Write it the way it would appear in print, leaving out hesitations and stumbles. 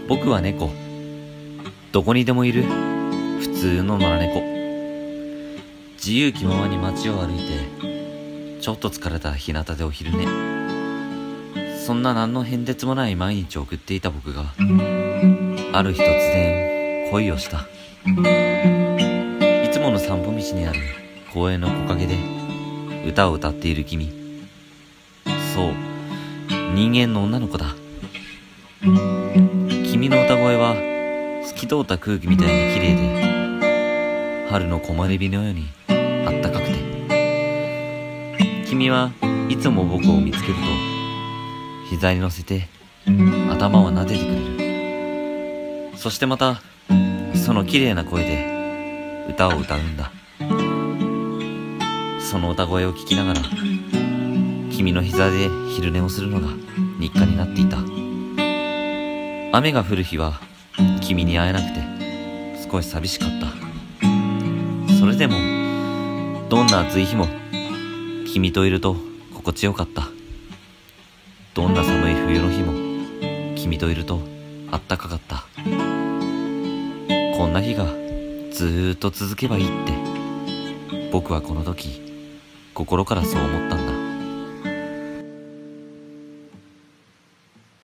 僕は猫。どこにでもいる普通の野良猫。自由気ままに街を歩いて、ちょっと疲れた日向でお昼寝。そんな何の変哲もない毎日を送っていた僕が、ある日突然恋をした。いつもの散歩道にある公園の木陰で歌を歌っている君。そう、人間の女の子だ。君の歌声は透き通った空気みたいに綺麗で、春の木漏れ日のようにあったかくて、君はいつも僕を見つけると膝に乗せて頭を撫でてくれる。そしてまたその綺麗な声で歌を歌うんだ。その歌声を聞きながら君の膝で昼寝をするのが日課になっていた。雨が降る日は君に会えなくて少し寂しかった。それでもどんな暑い日も君といると心地よかった。どんな寒い冬の日も君といるとあったかかった。こんな日がずーっと続けばいいって僕はこの時心からそう思ったんだ。